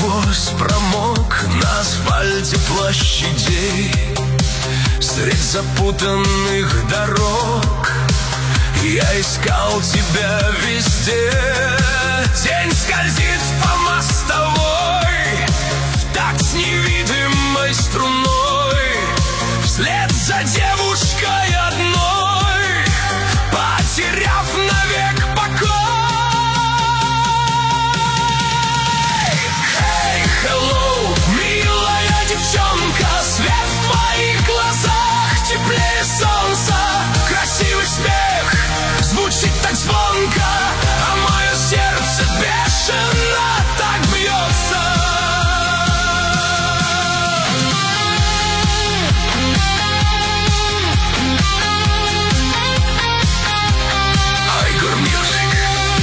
насквозь промок на асфальте площадей. Средь запутанных дорог я искал тебя везде. День скользит по мостовой в такт с невидимой струной, вслед за девушкой одной, потеряв навек покой. Hey, hello, милая девчонка, свет в твоих глазах теплее солнца. Красивый смех звучит так звонко, а мое сердце бешено так бьется. Айгор Мьюзик.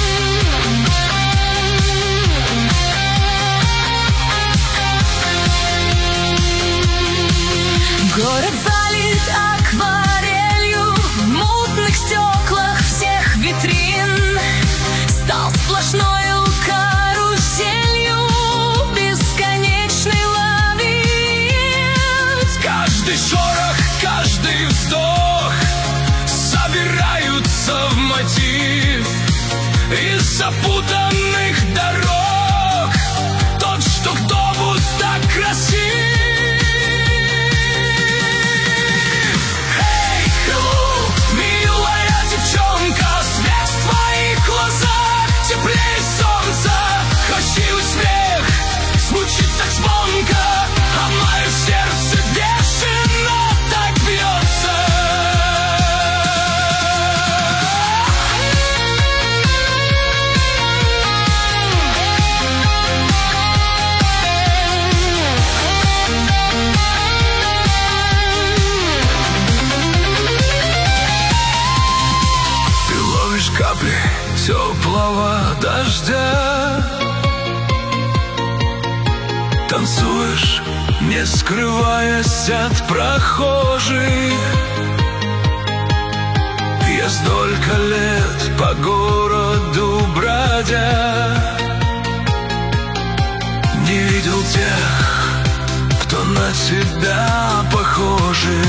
Город залит акварелью, в мутных стеклах всех витрин стал сплошною каруселью, бесконечный лабиринт. Каждый шорох, каждый вздох собираются в мотив из запутанных дорог. Тот, что кто будто красив. Hey, hello, милая девчонка, свет в твоих глазах теплее солнца. Красивый смех звучит так звонко, а мое сердце бешено так бьется. Ты ловишь капли теплого дождя, танцуешь, не скрываясь от прохожих. Я столько лет по городу бродя не видел тех, кто на тебя похожи.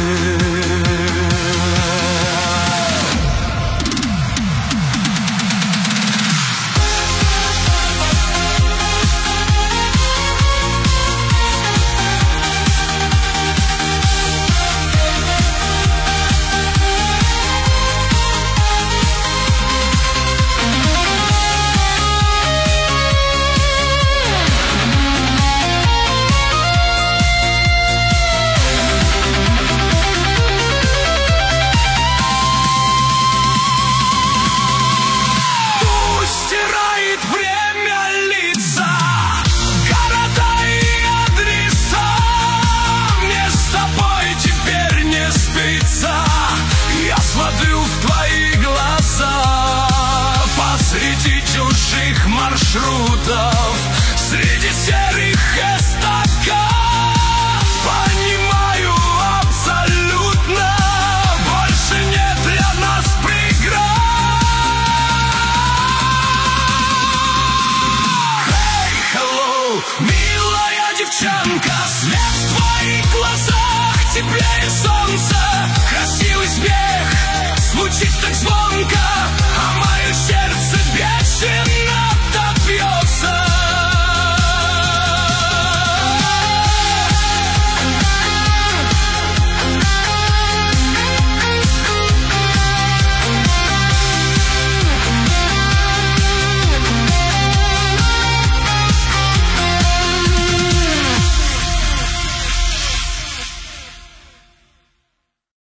Маршрутов среди всех